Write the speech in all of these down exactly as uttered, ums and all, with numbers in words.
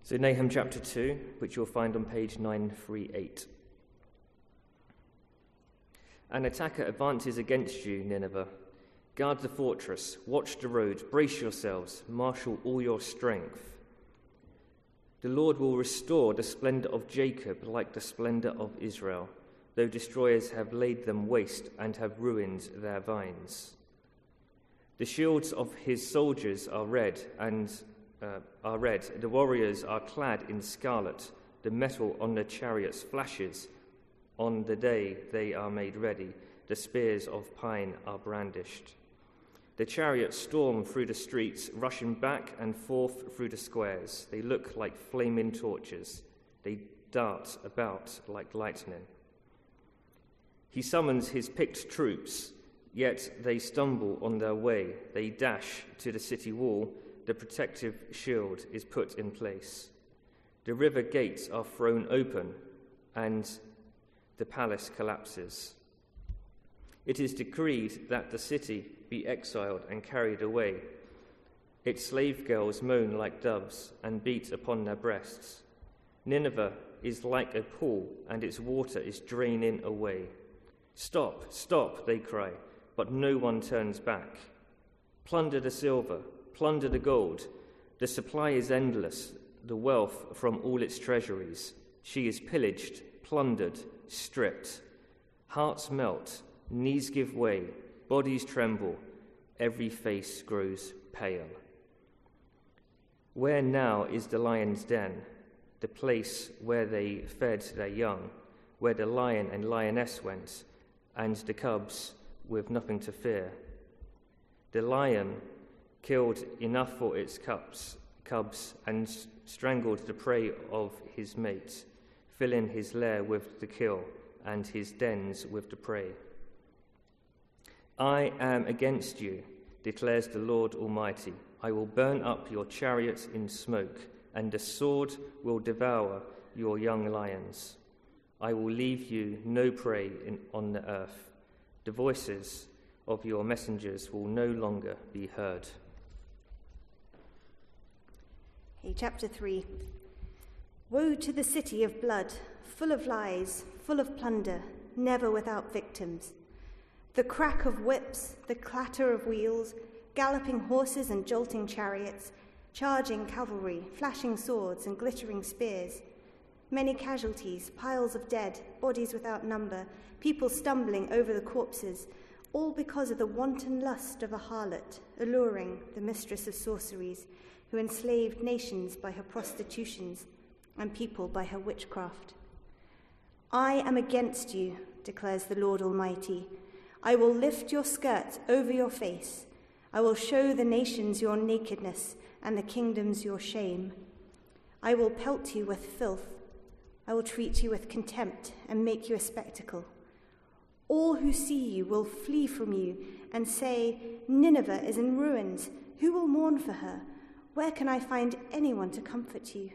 So Nahum chapter two, which you'll find on page nine thirty-eight. An attacker advances against you, Nineveh. Guard the fortress, watch the road, brace yourselves, marshal all your strength. The Lord will restore the splendor of Jacob like the splendor of Israel, though destroyers have laid them waste and have ruined their vines. The shields of his soldiers are red and uh, are red. The warriors are clad in scarlet. The metal on their chariots flashes. On the day they are made ready, the spears of pine are brandished. The chariots storm through the streets, rushing back and forth through the squares. They look like flaming torches. They dart about like lightning. He summons his picked troops, yet they stumble on their way. They dash to the city wall. The protective shield is put in place. The river gates are thrown open, and the palace collapses. It is decreed that the city be exiled and carried away. Its slave girls moan like doves and beat upon their breasts. Nineveh is like a pool, and its water is draining away. Stop, stop, they cry, but no one turns back. Plunder the silver, plunder the gold. The supply is endless, the wealth from all its treasuries. She is pillaged, plundered, stripped. Hearts melt, knees give way, bodies tremble, every face grows pale. Where now is the lion's den, the place where they fed their young, where the lion and lioness went, and the cubs with nothing to fear? The lion killed enough for its cubs, cubs and strangled the prey of his mate, filling his lair with the kill and his dens with the prey. I am against you, declares the Lord Almighty. I will burn up your chariots in smoke, and the sword will devour your young lions. I will leave you no prey in, on the earth. The voices of your messengers will no longer be heard. Hey, chapter three. Woe to the city of blood, full of lies, full of plunder, never without victims. The crack of whips, the clatter of wheels, galloping horses and jolting chariots, charging cavalry, flashing swords and glittering spears. Many casualties, piles of dead, bodies without number, people stumbling over the corpses, all because of the wanton lust of a harlot, alluring the mistress of sorceries, who enslaved nations by her prostitutions and people by her witchcraft. I am against you, declares the Lord Almighty. I will lift your skirts over your face. I will show the nations your nakedness and the kingdoms your shame. I will pelt you with filth. I will treat you with contempt and make you a spectacle. All who see you will flee from you and say, Nineveh is in ruins. Who will mourn for her? Where can I find anyone to comfort you?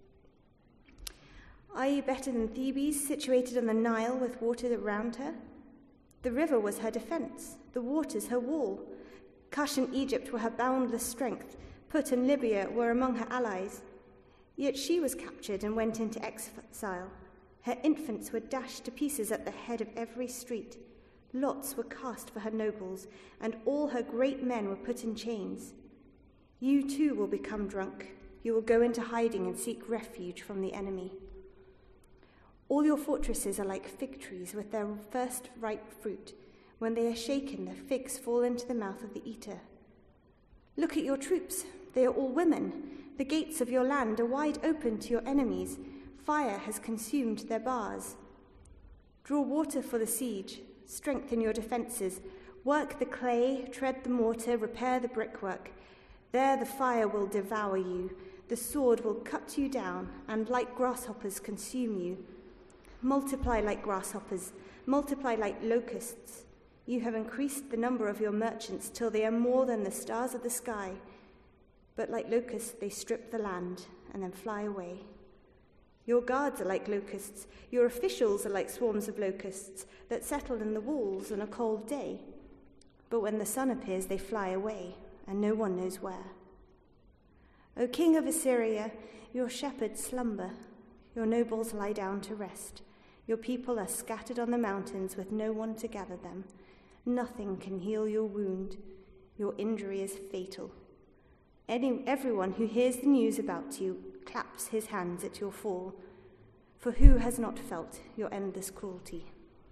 Are you better than Thebes, situated on the Nile with water around her? The river was her defense, the waters her wall. Cush and Egypt were her boundless strength. Put and Libya were among her allies. Yet she was captured and went into exile. Her infants were dashed to pieces at the head of every street. Lots were cast for her nobles, and all her great men were put in chains. You too will become drunk. You will go into hiding and seek refuge from the enemy. All your fortresses are like fig trees with their first ripe fruit. When they are shaken, the figs fall into the mouth of the eater. Look at your troops. They are all women. The gates of your land are wide open to your enemies. Fire has consumed their bars. Draw water for the siege. Strengthen your defenses. Work the clay, tread the mortar, repair the brickwork. There the fire will devour you. The sword will cut you down, and like grasshoppers consume you. Multiply like grasshoppers, multiply like locusts. You have increased the number of your merchants till they are more than the stars of the sky. But like locusts they strip the land and then fly away. Your guards are like locusts, your officials are like swarms of locusts that settle in the walls on a cold day. But when the sun appears they fly away, and no one knows where. O king of Assyria, your shepherds slumber, your nobles lie down to rest. Your people are scattered on the mountains with no one to gather them. Nothing can heal your wound. Your injury is fatal. Any, everyone who hears the news about you claps his hands at your fall. For who has not felt your endless cruelty?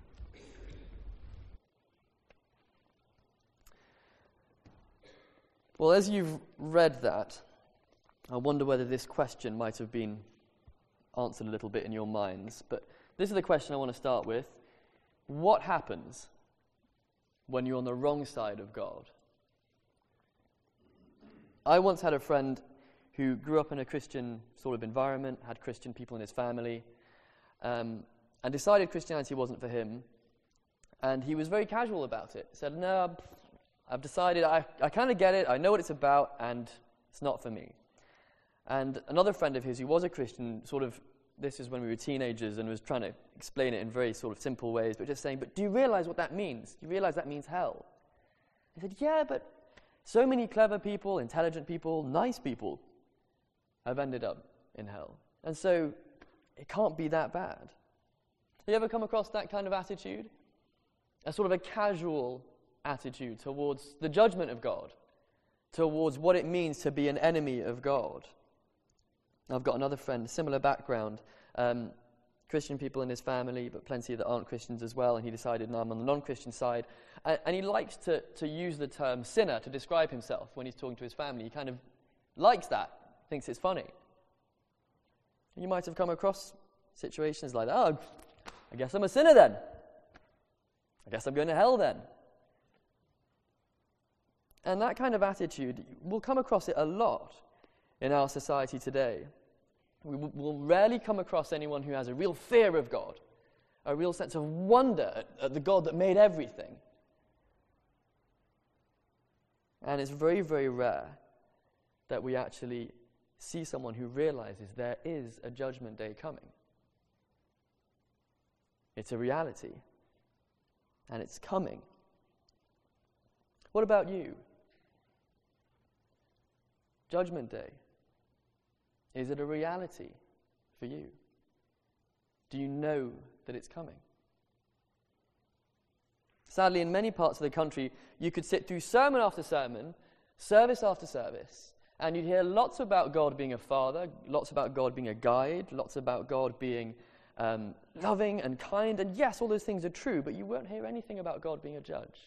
Well, as you've read that, I wonder whether this question might have been answered a little bit in your minds. But this is the question I want to start with. What happens when you're on the wrong side of God? I once had a friend who grew up in a Christian sort of environment, had Christian people in his family, um, and decided Christianity wasn't for him. And he was very casual about it. He said, no, I've decided, I, I kind of get it, I know what it's about, and it's not for me. And another friend of his who was a Christian, sort of, this is when we were teenagers, and was trying to explain it in very sort of simple ways, but just saying, but do you realize what that means? Do you realize that means hell? He said, yeah, but so many clever people, intelligent people, nice people have ended up in hell. And so it can't be that bad. Have you ever come across that kind of attitude? A sort of a casual attitude towards the judgment of God, towards what it means to be an enemy of God. I've got another friend, similar background, um, Christian people in his family, but plenty that aren't Christians as well, and he decided, no, I'm on the non-Christian side. And, and he likes to, to use the term sinner to describe himself when he's talking to his family. He kind of likes that, thinks it's funny. You might have come across situations like that. Oh, I guess I'm a sinner then. I guess I'm going to hell then. And that kind of attitude, we'll come across it a lot in our society today. We will rarely come across anyone who has a real fear of God, a real sense of wonder at, at the God that made everything. And it's very, very rare that we actually see someone who realizes there is a judgment day coming. It's a reality. And it's coming. What about you? Judgment Day. Is it a reality for you? Do you know that it's coming? Sadly, in many parts of the country, you could sit through sermon after sermon, service after service, and you'd hear lots about God being a father, lots about God being a guide, lots about God being um, loving and kind, and yes, all those things are true, but you won't hear anything about God being a judge.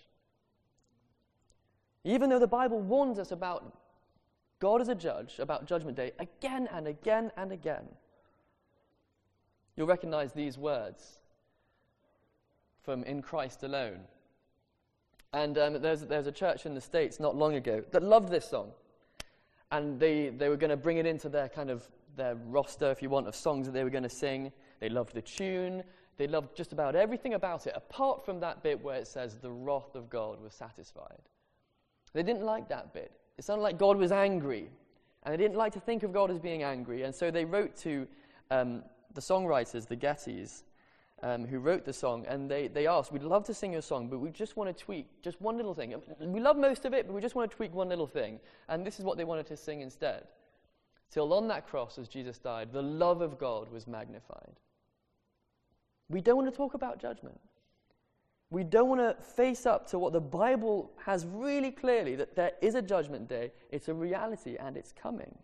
Even though the Bible warns us about God as a judge, about Judgment Day, again and again and again. You'll recognize these words from In Christ Alone. And um, there's, there's a church in the States not long ago that loved this song. And they, they were going to bring it into their kind of, their roster, if you want, of songs that they were going to sing. They loved the tune. They loved just about everything about it, apart from that bit where it says, the wrath of God was satisfied. They didn't like that bit. It sounded like God was angry, and they didn't like to think of God as being angry, and so they wrote to um, the songwriters, the Gettys, um, who wrote the song, and they, they asked, we'd love to sing your song, but we just want to tweak just one little thing. We love most of it, but we just want to tweak one little thing, and this is what they wanted to sing instead. Till on that cross, as Jesus died, the love of God was magnified. We don't want to talk about judgment. We don't want to face up to what the Bible has really clearly, that there is a judgment day, it's a reality, and it's coming.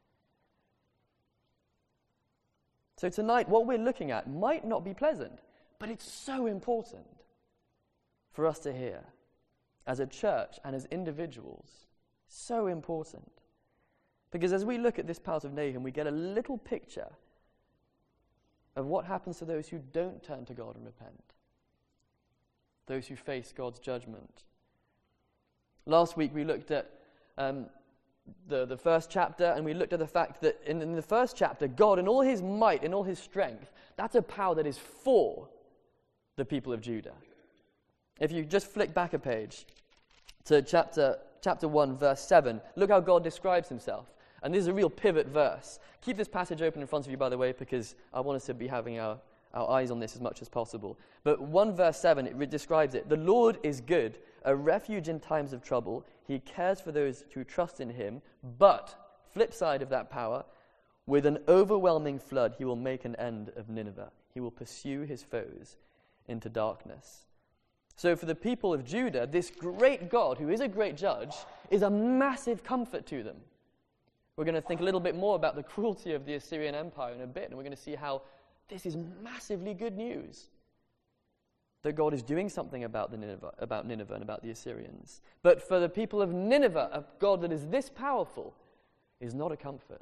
So tonight, what we're looking at might not be pleasant, but it's so important for us to hear as a church and as individuals. So important. Because as we look at this part of Nahum, we get a little picture of what happens to those who don't turn to God and repent. Those who face God's judgment. Last week we looked at um, the, the first chapter, and we looked at the fact that in, in the first chapter, God in all his might, in all his strength, that's a power that is for the people of Judah. If you just flick back a page to chapter, chapter one, verse seven, look how God describes himself. And this is a real pivot verse. Keep this passage open in front of you, by the way, because I want us to be having our our eyes on this as much as possible. But one verse seven, it re- describes it. The Lord is good, a refuge in times of trouble. He cares for those who trust in him, but flip side of that power, with an overwhelming flood, he will make an end of Nineveh. He will pursue his foes into darkness. So for the people of Judah, this great God, who is a great judge, is a massive comfort to them. We're going to think a little bit more about the cruelty of the Assyrian Empire in a bit, and we're going to see how this is massively good news. That God is doing something about the Nineveh, about Nineveh and about the Assyrians. But for the people of Nineveh, a God that is this powerful is not a comfort.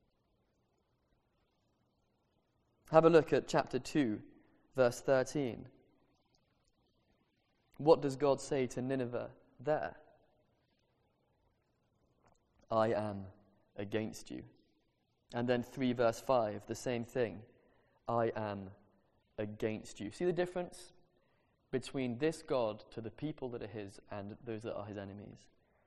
Have a look at chapter two, verse thirteen. What does God say to Nineveh there? I am against you. And then three verse five, the same thing. I am against you. See the difference between this God to the people that are his and those that are his enemies?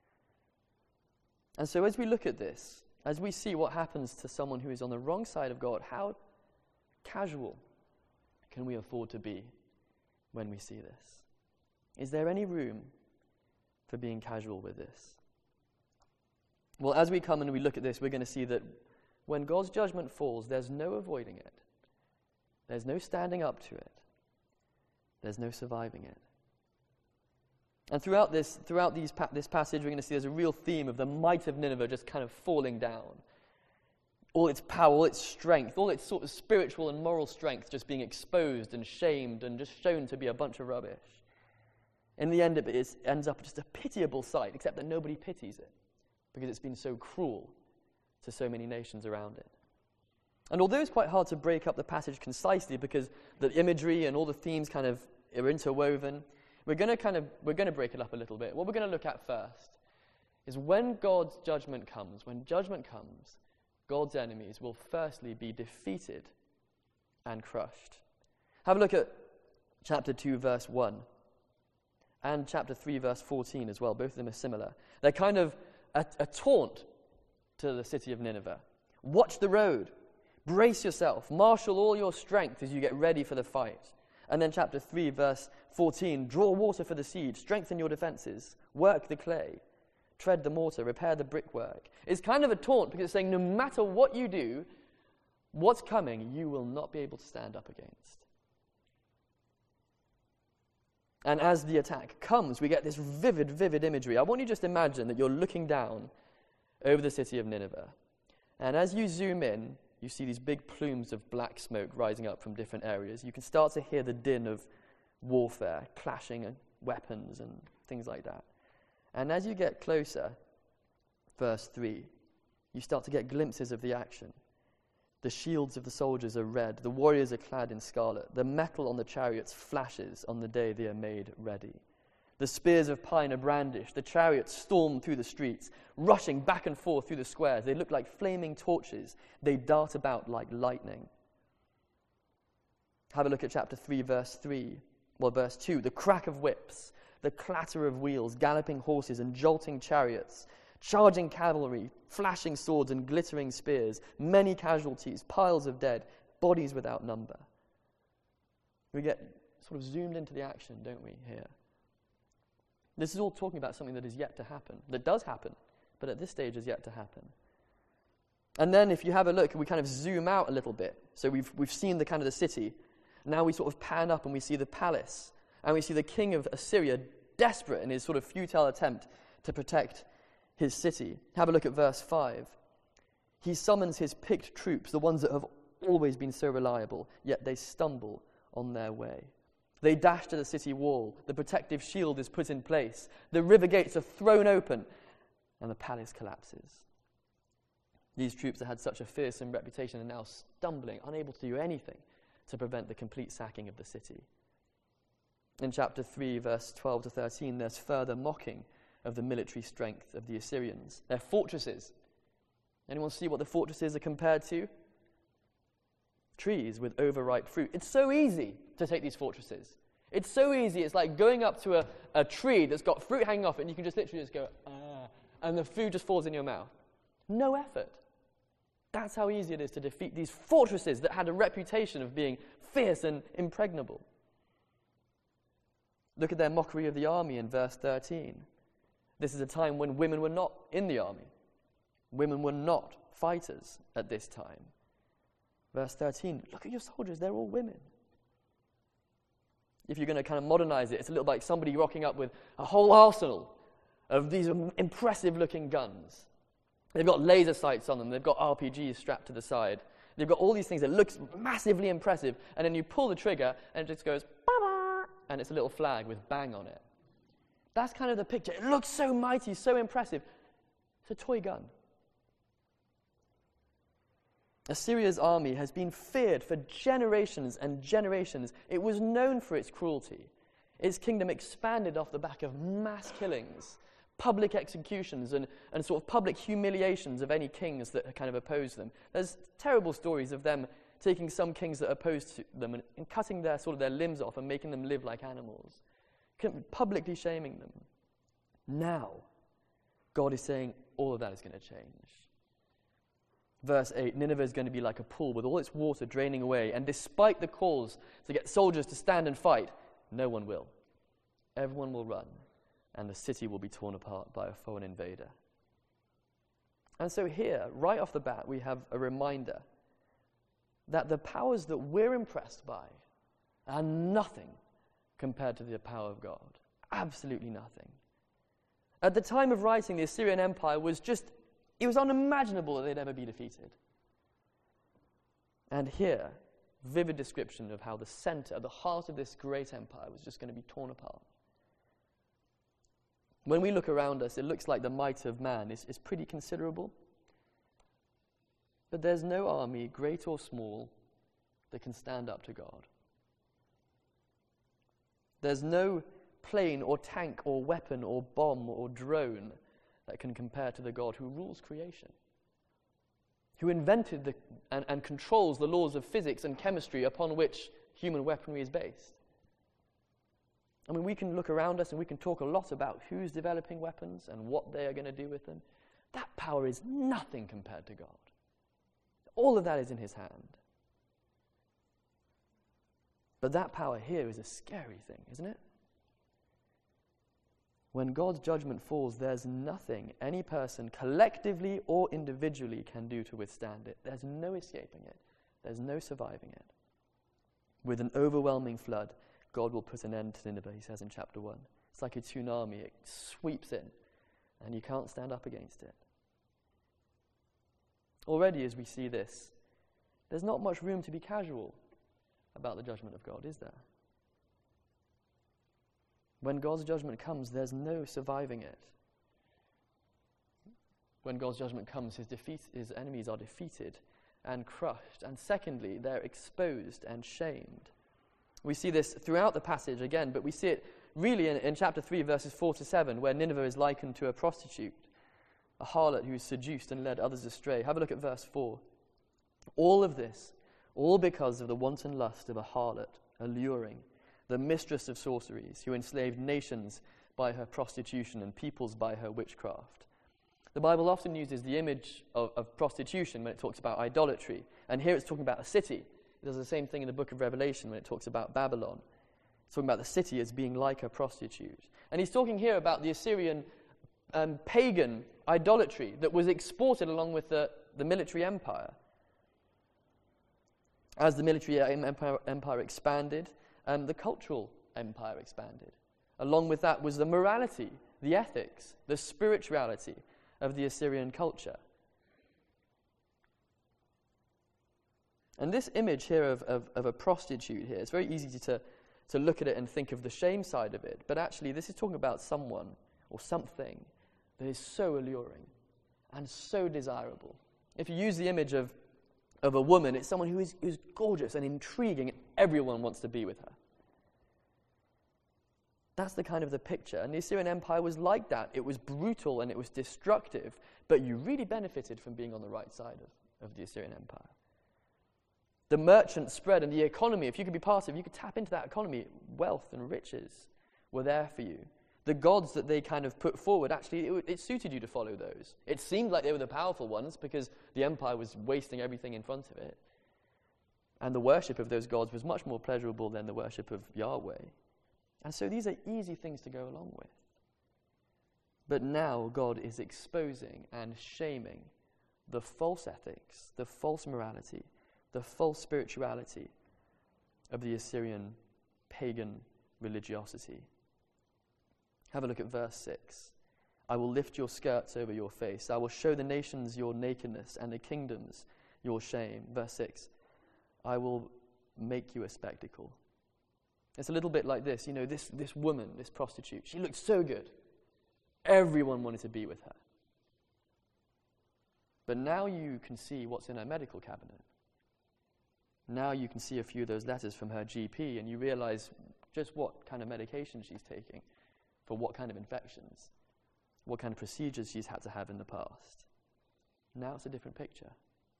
And so as we look at this, as we see what happens to someone who is on the wrong side of God, how casual can we afford to be when we see this? Is there any room for being casual with this? Well, as we come and we look at this, we're going to see that when God's judgment falls, there's no avoiding it. There's no standing up to it. There's no surviving it. And throughout this, throughout these pa- this passage, we're going to see there's a real theme of the might of Nineveh just kind of falling down. All its power, all its strength, all its sort of spiritual and moral strength just being exposed and shamed and just shown to be a bunch of rubbish. In the end, it is, ends up just a pitiable sight, except that nobody pities it, because it's been so cruel to so many nations around it. And although it's quite hard to break up the passage concisely because the imagery and all the themes kind of are interwoven, we're going to kind of we're going to break it up a little bit. What we're going to look at first is when God's judgment comes, when judgment comes, God's enemies will firstly be defeated and crushed. Have a look at chapter two, verse one, and chapter three, verse fourteen as well. Both of them are similar. They're kind of a, a taunt to the city of Nineveh. Watch the road. Brace yourself. Marshal all your strength as you get ready for the fight. And then chapter three, verse fourteen, draw water for the siege. Strengthen your defenses. Work the clay. Tread the mortar. Repair the brickwork. It's kind of a taunt because it's saying no matter what you do, what's coming, you will not be able to stand up against. And as the attack comes, we get this vivid, vivid imagery. I want you to just imagine that you're looking down over the city of Nineveh. And as you zoom in, you see these big plumes of black smoke rising up from different areas. You can start to hear the din of warfare, clashing and weapons and things like that. And as you get closer, verse three, you start to get glimpses of the action. The shields of the soldiers are red. The warriors are clad in scarlet. The metal on the chariots flashes on the day they are made ready. The spears of pine are brandished. The chariots storm through the streets, rushing back and forth through the squares. They look like flaming torches. They dart about like lightning. Have a look at chapter three, verse three. Well, verse two. The crack of whips, the clatter of wheels, galloping horses and jolting chariots, charging cavalry, flashing swords and glittering spears, many casualties, piles of dead, bodies without number. We get sort of zoomed into the action, don't we, here? This is all talking about something that is yet to happen, that does happen, but at this stage is yet to happen. And then if you have a look, we kind of zoom out a little bit. So we've we've seen the kind of the city. Now we sort of pan up and we see the palace. And we see the king of Assyria desperate in his sort of futile attempt to protect his city. Have a look at verse five. He summons his picked troops, the ones that have always been so reliable, yet they stumble on their way. They dash to the city wall. The protective shield is put in place. The river gates are thrown open, and the palace collapses. These troops that had such a fearsome reputation are now stumbling, unable to do anything to prevent the complete sacking of the city. In chapter three, verse twelve to thirteen, there's further mocking of the military strength of the Assyrians. Their fortresses. Anyone see what the fortresses are compared to? Trees with overripe fruit. It's so easy to take these fortresses. It's so easy. It's like going up to a, a tree that's got fruit hanging off it, and you can just literally just go, ah, and the food just falls in your mouth. No effort. That's how easy it is to defeat these fortresses that had a reputation of being fierce and impregnable. Look at their mockery of the army in verse thirteen. This is a time when women were not in the army. Women were not fighters at this time. Verse thirteen, look at your soldiers, they're all women. If you're going to kind of modernize it, it's a little like somebody rocking up with a whole arsenal of these impressive-looking guns. They've got laser sights on them, they've got R P Gs strapped to the side. They've got all these things that looks massively impressive, and then you pull the trigger, and it just goes, ba-ba, and it's a little flag with bang on it. That's kind of the picture. It looks so mighty, so impressive. It's a toy gun. Assyria's army has been feared for generations and generations. It was known for its cruelty. Its kingdom expanded off the back of mass killings, public executions, and, and sort of public humiliations of any kings that kind of opposed them. There's terrible stories of them taking some kings that opposed them and, and cutting their sort of their limbs off and making them live like animals, publicly shaming them. Now, God is saying all of that is going to change. Verse eight, Nineveh is going to be like a pool with all its water draining away, and despite the calls to get soldiers to stand and fight, no one will. Everyone will run, and the city will be torn apart by a foreign invader. And so here, right off the bat, we have a reminder that the powers that we're impressed by are nothing compared to the power of God. Absolutely nothing. At the time of writing, the Assyrian Empire was just, it was unimaginable that they'd ever be defeated. And here, vivid description of how the center, the heart of this great empire was just going to be torn apart. When we look around us, it looks like the might of man is, is pretty considerable. But there's no army, great or small, that can stand up to God. There's no plane or tank or weapon or bomb or drone that can compare to the God who rules creation, who invented the, and, and controls the laws of physics and chemistry upon which human weaponry is based. I mean, we can look around us and we can talk a lot about who's developing weapons and what they are going to do with them. That power is nothing compared to God. All of that is in his hand. But that power here is a scary thing, isn't it? When God's judgment falls, there's nothing any person, collectively or individually, can do to withstand it. There's no escaping it. There's no surviving it. With an overwhelming flood, God will put an end to Nineveh, he says in chapter one. It's like a tsunami. It sweeps in, and you can't stand up against it. Already, as we see this, there's not much room to be casual about the judgment of God, is there? When God's judgment comes, there's no surviving it. When God's judgment comes, his, defeat, his enemies are defeated and crushed. And secondly, they're exposed and shamed. We see this throughout the passage again, but we see it really in, in chapter three, verses four to seven, where Nineveh is likened to a prostitute, a harlot who is seduced and led others astray. Have a look at verse four. All of this, all because of the wanton lust of a harlot, alluring, the mistress of sorceries, who enslaved nations by her prostitution and peoples by her witchcraft. The Bible often uses the image of, of prostitution when it talks about idolatry, and here it's talking about a city. It does the same thing in the book of Revelation when it talks about Babylon. It's talking about the city as being like a prostitute. And he's talking here about the Assyrian um, pagan idolatry that was exported along with the, the military empire. As the military empire, empire expanded, Um, the cultural empire expanded. Along with that was the morality, the ethics, the spirituality of the Assyrian culture. And this image here of, of, of a prostitute here, it's very easy to, to look at it and think of the shame side of it, but actually this is talking about someone or something that is so alluring and so desirable. If you use the image of of a woman, it's someone who is, who's gorgeous and intriguing, and everyone wants to be with her. That's the kind of the picture. And the Assyrian Empire was like that. It was brutal and it was destructive, but you really benefited from being on the right side of, of the Assyrian Empire. The merchant spread and the economy, if you could be part of it, you could tap into that economy. Wealth and riches were there for you. The gods that they kind of put forward, actually, it, it suited you to follow those. It seemed like they were the powerful ones because the empire was wasting everything in front of it. And the worship of those gods was much more pleasurable than the worship of Yahweh. And so these are easy things to go along with. But now God is exposing and shaming the false ethics, the false morality, the false spirituality of the Assyrian pagan religiosity. Have a look at verse six. I will lift your skirts over your face. I will show the nations your nakedness and the kingdoms your shame. Verse six. I will make you a spectacle. It's a little bit like this. You know, this, this woman, this prostitute, she looked so good. Everyone wanted to be with her. But now you can see what's in her medical cabinet. Now you can see a few of those letters from her G P, and you realize just what kind of medication she's taking for what kind of infections, what kind of procedures she's had to have in the past. Now it's a different picture.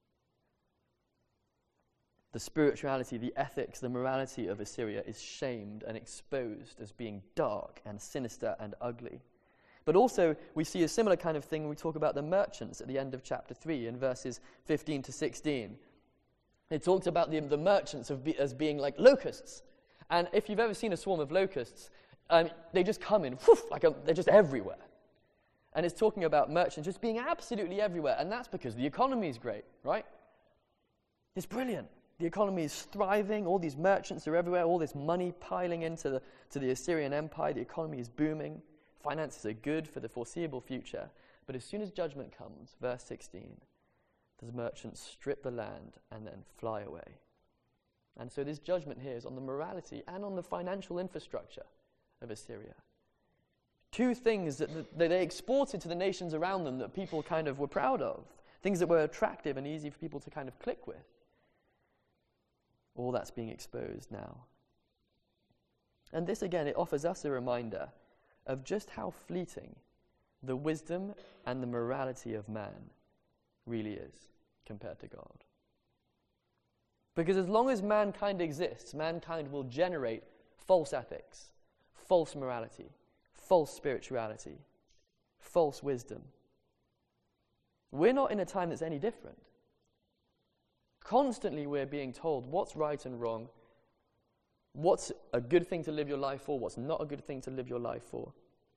The spirituality, the ethics, the morality of Assyria is shamed and exposed as being dark and sinister and ugly. But also, we see a similar kind of thing when we talk about the merchants at the end of chapter three in verses fifteen to sixteen. It talks about the, the merchants of be, as being like locusts. And if you've ever seen a swarm of locusts, um, they just come in, whoosh, like a, they're just everywhere. And it's talking about merchants just being absolutely everywhere. And that's because the economy is great, right? It's brilliant. The economy is thriving. All these merchants are everywhere. All this money piling into the, to the Assyrian Empire. The economy is booming. Finances are good for the foreseeable future. But as soon as judgment comes, verse sixteen, the merchants strip the land and then fly away. And so this judgment here is on the morality and on the financial infrastructure of Assyria. Two things that, that they exported to the nations around them that people kind of were proud of. Things that were attractive and easy for people to kind of click with. All that's being exposed now. And this again, it offers us a reminder of just how fleeting the wisdom and the morality of man really is compared to God. Because as long as mankind exists, mankind will generate false ethics, false morality, false spirituality, false wisdom. We're not in a time that's any different. Constantly we're being told what's right and wrong, what's a good thing to live your life for, what's not a good thing to live your life for.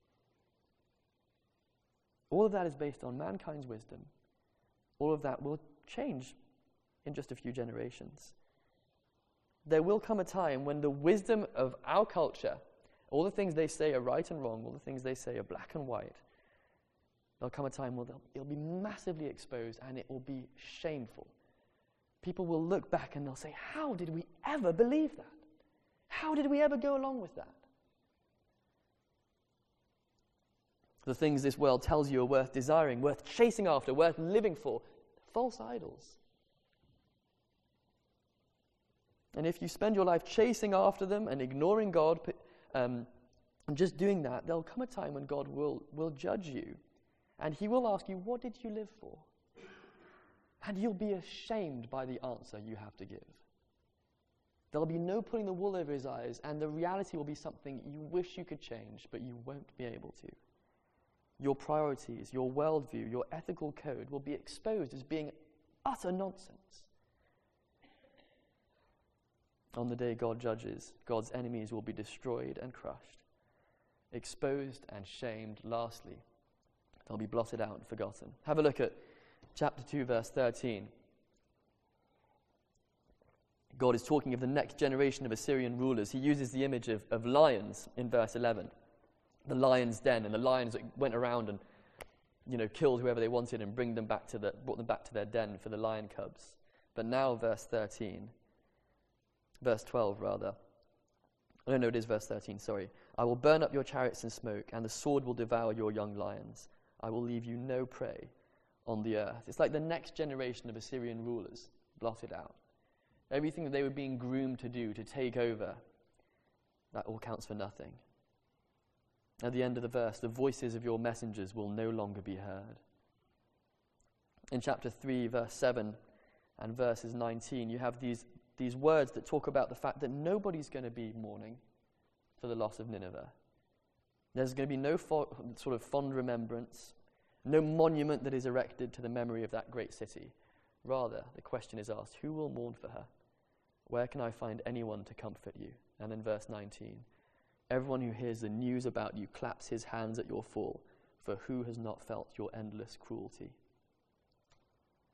All of that is based on mankind's wisdom. All of that will change in just a few generations. There will come a time when the wisdom of our culture, all the things they say are right and wrong, all the things they say are black and white, there'll come a time where it'll be massively exposed and it will be shameful. People will look back and they'll say, how did we ever believe that? How did we ever go along with that? The things this world tells you are worth desiring, worth chasing after, worth living for, false idols. And if you spend your life chasing after them and ignoring God, um, and just doing that, there'll come a time when God will, will judge you. And he will ask you, what did you live for? And you'll be ashamed by the answer you have to give. There'll be no pulling the wool over his eyes, and the reality will be something you wish you could change, but you won't be able to. Your priorities, your worldview, your ethical code will be exposed as being utter nonsense. On the day God judges, God's enemies will be destroyed and crushed, exposed and shamed. Lastly, they'll be blotted out and forgotten. Have a look at chapter two, verse thirteen. God is talking of the next generation of Assyrian rulers. He uses the image of, of lions in verse eleven. The lion's den, and the lions that went around and, you know, killed whoever they wanted and bring them back to the, brought them back to their den for the lion cubs. But now verse thirteen, verse twelve rather. Oh, no, it is verse thirteen, sorry. I will burn up your chariots in smoke, and the sword will devour your young lions. I will leave you no prey on the earth. It's like the next generation of Assyrian rulers blotted out. Everything that they were being groomed to do, to take over, that all counts for nothing. At the end of the verse, the voices of your messengers will no longer be heard. In chapter three, verse seven and verses nineteen, you have these, these words that talk about the fact that nobody's going to be mourning for the loss of Nineveh. There's going to be no fo- sort of fond remembrance, no monument that is erected to the memory of that great city. Rather, the question is asked, who will mourn for her? Where can I find anyone to comfort you? And in verse nineteen, everyone who hears the news about you claps his hands at your fall, for who has not felt your endless cruelty?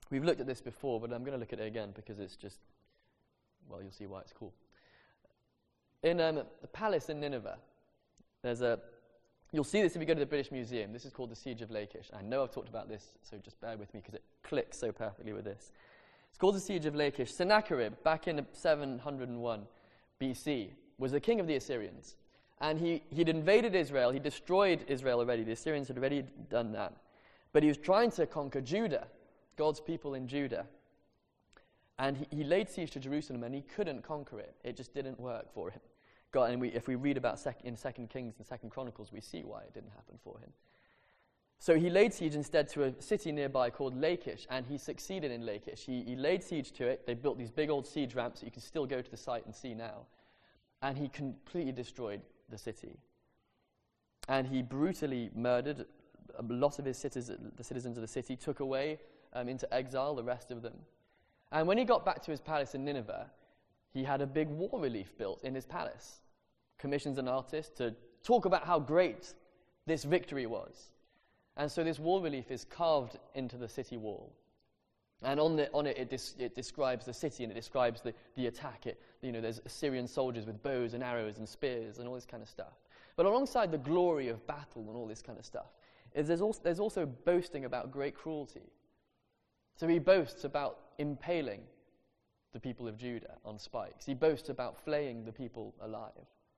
We've looked at this before, but I'm going to look at it again because it's just, well, you'll see why it's cool. In um, the palace in Nineveh, there's a, you'll see this if you go to the British Museum. This is called the Siege of Lachish. I know I've talked about this, so just bear with me because it clicks so perfectly with this. It's called the Siege of Lachish. Sennacherib, back in seven hundred one B C, was the king of the Assyrians. And he, he'd invaded Israel. He destroyed Israel already. The Assyrians had already done that. But he was trying to conquer Judah, God's people in Judah. And he, he laid siege to Jerusalem, and he couldn't conquer it. It just didn't work for him. God, and we, if we read about sec- in Second Kings and Second Chronicles, we see why it didn't happen for him. So he laid siege instead to a city nearby called Lachish, and he succeeded in Lachish. He, he laid siege to it. They built these big old siege ramps that you can still go to the site and see now. And he completely destroyed the city. And he brutally murdered a lot of his citizens, the citizens of the city, took away um, into exile the rest of them. And when he got back to his palace in Nineveh, he had a big war relief built in his palace. Commissions an artist to talk about how great this victory was. And so this war relief is carved into the city wall. And on, the, on it, it, dis, it describes the city, and it describes the, the attack. It, you know, there's Assyrian soldiers with bows and arrows and spears and all this kind of stuff. But alongside the glory of battle and all this kind of stuff, is there's, also, there's also boasting about great cruelty. So he boasts about impaling the people of Judah on spikes. He boasts about flaying the people alive.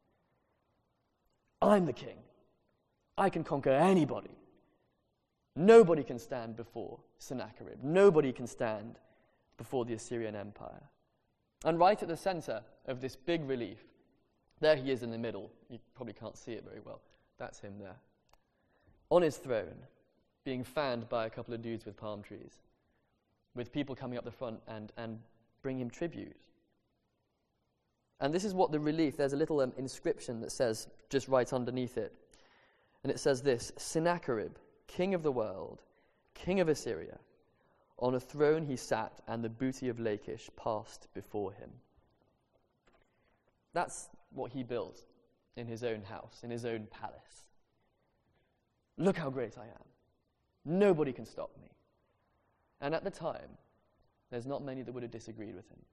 I'm the king. I can conquer anybody. Nobody can stand before Sennacherib. Nobody can stand before the Assyrian Empire. And right at the center of this big relief, there he is in the middle. You probably can't see it very well. That's him there. On his throne, being fanned by a couple of dudes with palm trees, with people coming up the front and, and bring him tribute. And this is what the relief, there's a little um, inscription that says, just right underneath it, and it says this: Sennacherib, king of the world, king of Assyria, on a throne he sat, and the booty of Lachish passed before him. That's what he built in his own house, in his own palace. Look how great I am. Nobody can stop me. And at the time, there's not many that would have disagreed with him.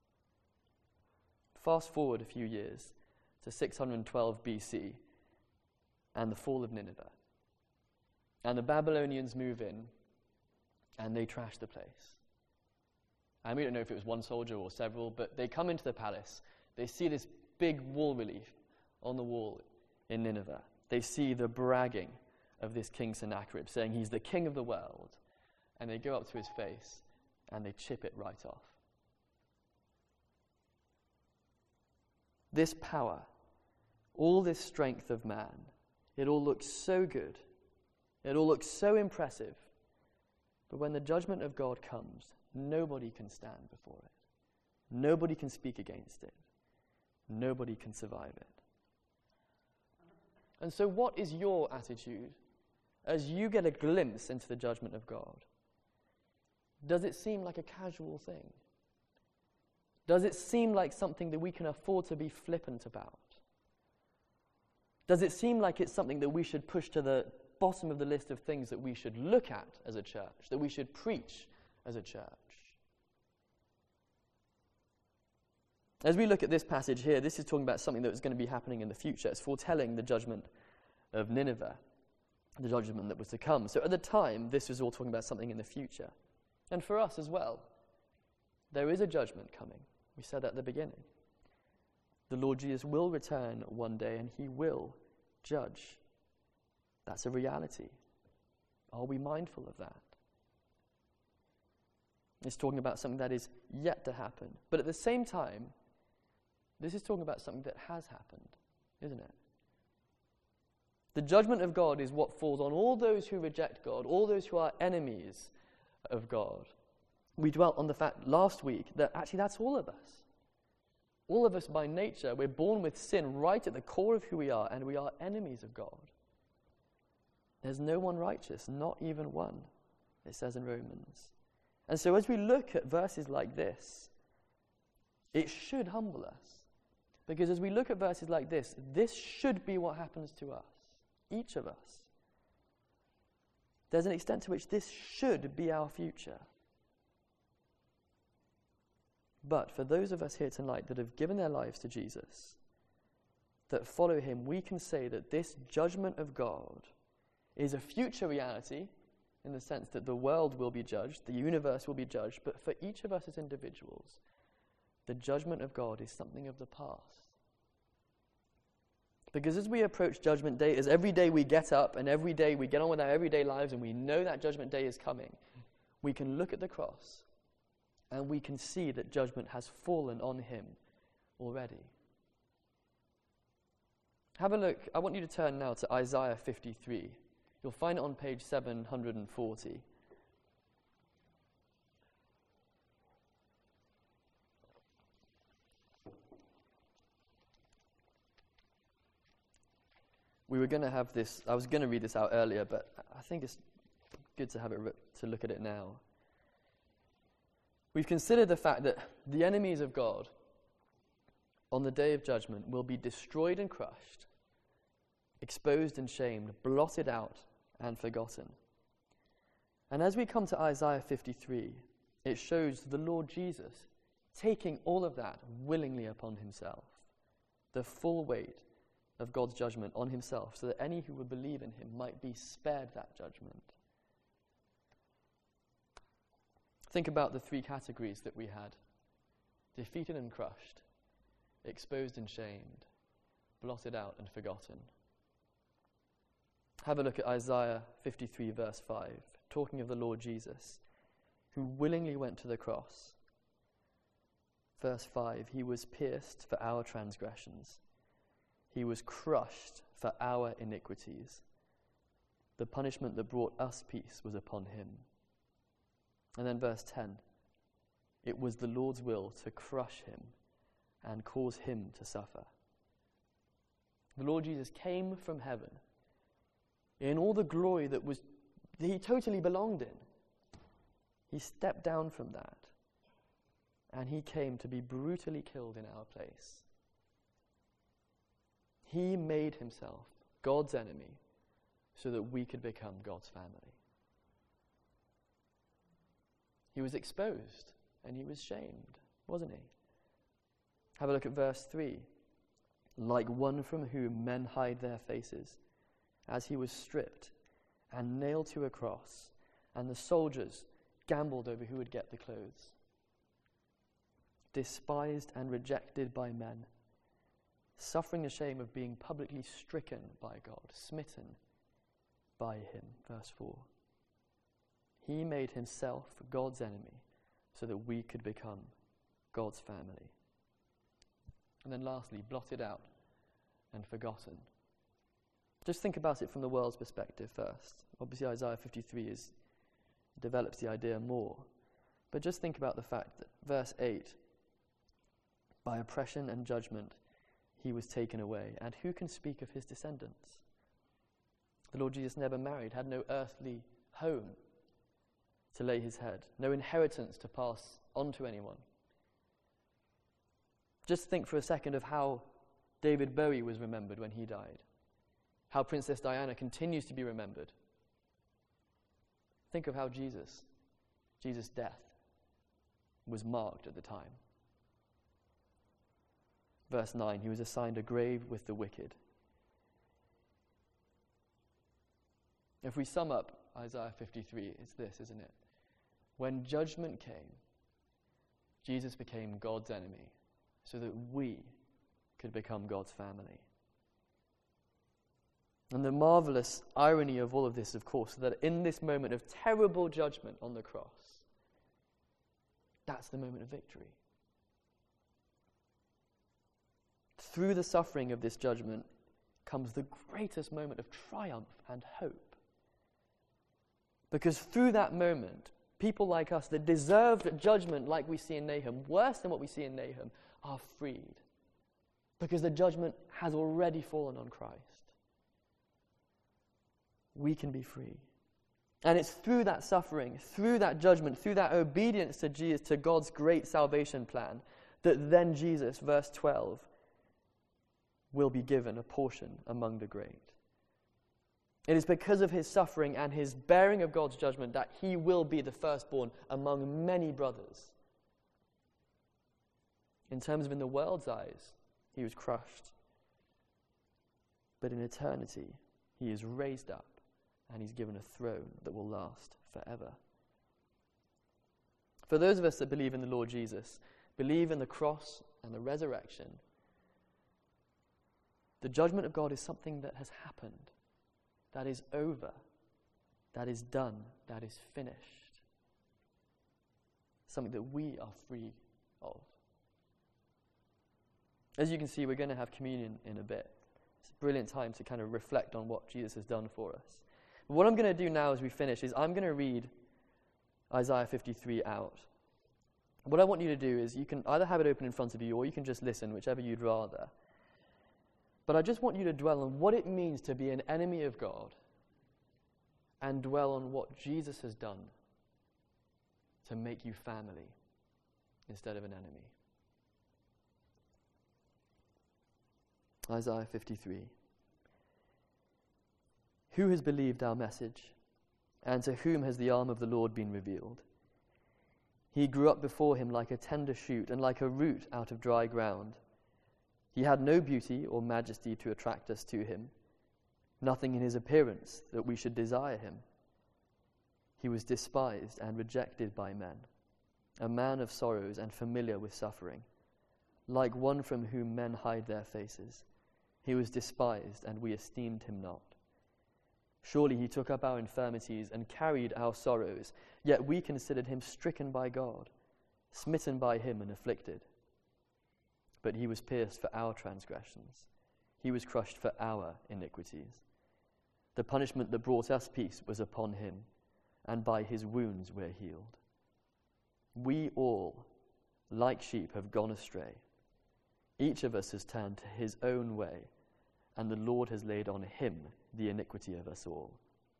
Fast forward a few years to six hundred twelve B C and the fall of Nineveh. And the Babylonians move in and they trash the place. And we don't know if it was one soldier or several, but they come into the palace. They see this big wall relief on the wall in Nineveh. They see the bragging of this King Sennacherib, saying he's the king of the world. And they go up to his face and they chip it right off. This power, all this strength of man, it all looks so good. It all looks so impressive. But when the judgment of God comes, nobody can stand before it. Nobody can speak against it. Nobody can survive it. And so what is your attitude as you get a glimpse into the judgment of God? Does it seem like a casual thing? Does it seem like something that we can afford to be flippant about? Does it seem like it's something that we should push to the bottom of the list of things that we should look at as a church, that we should preach as a church? As we look at this passage here, this is talking about something that is going to be happening in the future. It's foretelling the judgment of Nineveh, the judgment that was to come. So at the time, this was all talking about something in the future. And for us as well, there is a judgment coming. We said that at the beginning. The Lord Jesus will return one day and he will judge. That's a reality. Are we mindful of that? It's talking about something that is yet to happen. But at the same time, this is talking about something that has happened, isn't it? The judgment of God is what falls on all those who reject God, all those who are enemies of God. We dwelt on the fact last week that actually that's all of us. All of us by nature, we're born with sin right at the core of who we are, and we are enemies of God. There's no one righteous, not even one, it says in Romans. And so as we look at verses like this, it should humble us. Because as we look at verses like this, this should be what happens to us, each of us. There's an extent to which this should be our future. But for those of us here tonight that have given their lives to Jesus, that follow him, we can say that this judgment of God is a future reality in the sense that the world will be judged, the universe will be judged, but for each of us as individuals, the judgment of God is something of the past. Because as we approach Judgment Day, as every day we get up and every day we get on with our everyday lives and we know that Judgment Day is coming, we can look at the cross and we can see that judgment has fallen on him already. Have a look. I want you to turn now to Isaiah fifty-three. You'll find it on page seven hundred forty. We were going to have this, I was going to read this out earlier, but I think it's good to have it re- to look at it now. We've considered the fact that the enemies of God on the day of judgment will be destroyed and crushed, exposed and shamed, blotted out and forgotten. And as we come to Isaiah fifty-three, it shows the Lord Jesus taking all of that willingly upon himself, the full weight of God's judgment on himself, so that any who would believe in him might be spared that judgment. Think about the three categories that we had: defeated and crushed, exposed and shamed, blotted out and forgotten. Have a look at Isaiah fifty-three verse five, talking of the Lord Jesus, who willingly went to the cross. Verse five, he was pierced for our transgressions. He was crushed for our iniquities. The punishment that brought us peace was upon him. And then verse ten, it was the Lord's will to crush him and cause him to suffer. The Lord Jesus came from heaven in all the glory that was that he totally belonged in. He stepped down from that, and he came to be brutally killed in our place. He made himself God's enemy so that we could become God's family. He was exposed and he was shamed, wasn't he? Have a look at verse three. Like one from whom men hide their faces, as he was stripped and nailed to a cross, and the soldiers gambled over who would get the clothes. Despised and rejected by men, suffering the shame of being publicly stricken by God, smitten by him. Verse four. He made himself God's enemy so that we could become God's family. And then lastly, blotted out and forgotten. Just think about it from the world's perspective first. Obviously Isaiah fifty-three is, develops the idea more. But just think about the fact that verse eight, by oppression and judgment he was taken away. And who can speak of his descendants? The Lord Jesus never married, had no earthly home to lay his head, no inheritance to pass on to anyone. Just think for a second of how David Bowie was remembered when he died, how Princess Diana continues to be remembered. Think of how Jesus, Jesus' death was marked at the time. Verse nine, he was assigned a grave with the wicked. If we sum up Isaiah fifty-three, it's this, isn't it? When judgment came, Jesus became God's enemy so that we could become God's family. And the marvelous irony of all of this, of course, that in this moment of terrible judgment on the cross, that's the moment of victory. Through the suffering of this judgment comes the greatest moment of triumph and hope. Because through that moment, people like us that deserved judgment like we see in Nahum, worse than what we see in Nahum, are freed. Because the judgment has already fallen on Christ. We can be free. And it's through that suffering, through that judgment, through that obedience to Jesus, to God's great salvation plan, that then Jesus, verse twelve, will be given a portion among the great. It is because of his suffering and his bearing of God's judgment that he will be the firstborn among many brothers. In terms of in the world's eyes, he was crushed. But in eternity, he is raised up and he's given a throne that will last forever. For those of us that believe in the Lord Jesus, believe in the cross and the resurrection, the judgment of God is something that has happened, that is over, that is done, that is finished. Something that we are free of. As you can see, we're going to have communion in a bit. It's a brilliant time to kind of reflect on what Jesus has done for us. But what I'm going to do now as we finish is I'm going to read Isaiah fifty-three out. What I want you to do is you can either have it open in front of you or you can just listen, whichever you'd rather. But I just want you to dwell on what it means to be an enemy of God and dwell on what Jesus has done to make you family instead of an enemy. Isaiah fifty-three. Who has believed our message, and to whom has the arm of the Lord been revealed? He grew up before him like a tender shoot and like a root out of dry ground. He had no beauty or majesty to attract us to him, nothing in his appearance that we should desire him. He was despised and rejected by men, a man of sorrows and familiar with suffering, like one from whom men hide their faces. He was despised, and we esteemed him not. Surely he took up our infirmities and carried our sorrows, yet we considered him stricken by God, smitten by him and afflicted. But he was pierced for our transgressions. He was crushed for our iniquities. The punishment that brought us peace was upon him, and by his wounds we're healed. We all, like sheep, have gone astray. Each of us has turned to his own way, and the Lord has laid on him the iniquity of us all.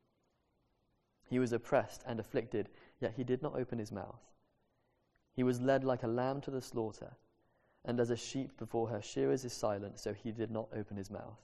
He was oppressed and afflicted, yet he did not open his mouth. He was led like a lamb to the slaughter, and as a sheep before her shearers is silent, so he did not open his mouth.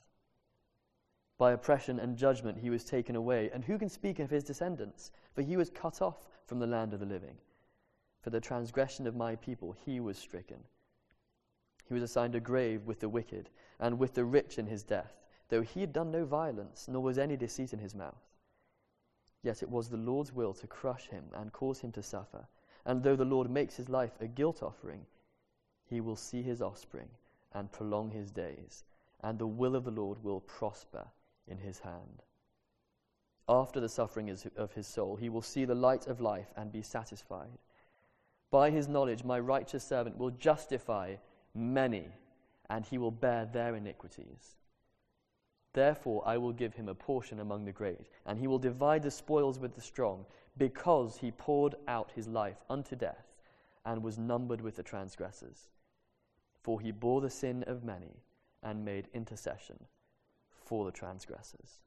By oppression and judgment he was taken away, and who can speak of his descendants? For he was cut off from the land of the living. For the transgression of my people he was stricken. He was assigned a grave with the wicked, and with the rich in his death, though he had done no violence, nor was any deceit in his mouth. Yet it was the Lord's will to crush him and cause him to suffer. And though the Lord makes his life a guilt offering, he will see his offspring and prolong his days, and the will of the Lord will prosper in his hand. After the suffering of his soul, he will see the light of life and be satisfied. By his knowledge, my righteous servant will justify many, and he will bear their iniquities. Therefore I will give him a portion among the great, and he will divide the spoils with the strong, because he poured out his life unto death, and was numbered with the transgressors. For he bore the sin of many, and made intercession for the transgressors.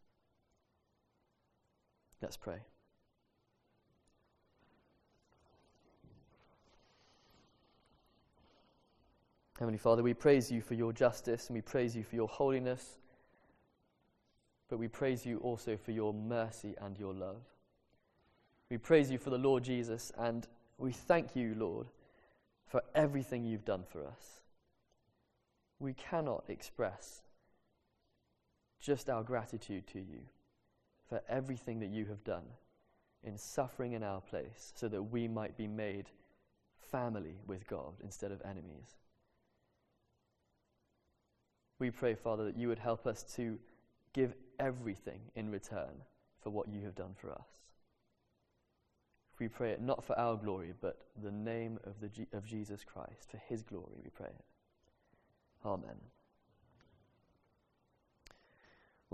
Let's pray. Heavenly Father, we praise you for your justice, and we praise you for your holiness, but we praise you also for your mercy and your love. We praise you for the Lord Jesus, and we thank you, Lord, for everything you've done for us. We cannot express just our gratitude to you for everything that you have done in suffering in our place so that we might be made family with God instead of enemies. We pray, Father, that you would help us to give everything in return for what you have done for us. We pray it not for our glory, but the name of, the G- of Jesus Christ, for his glory we pray it. Amen.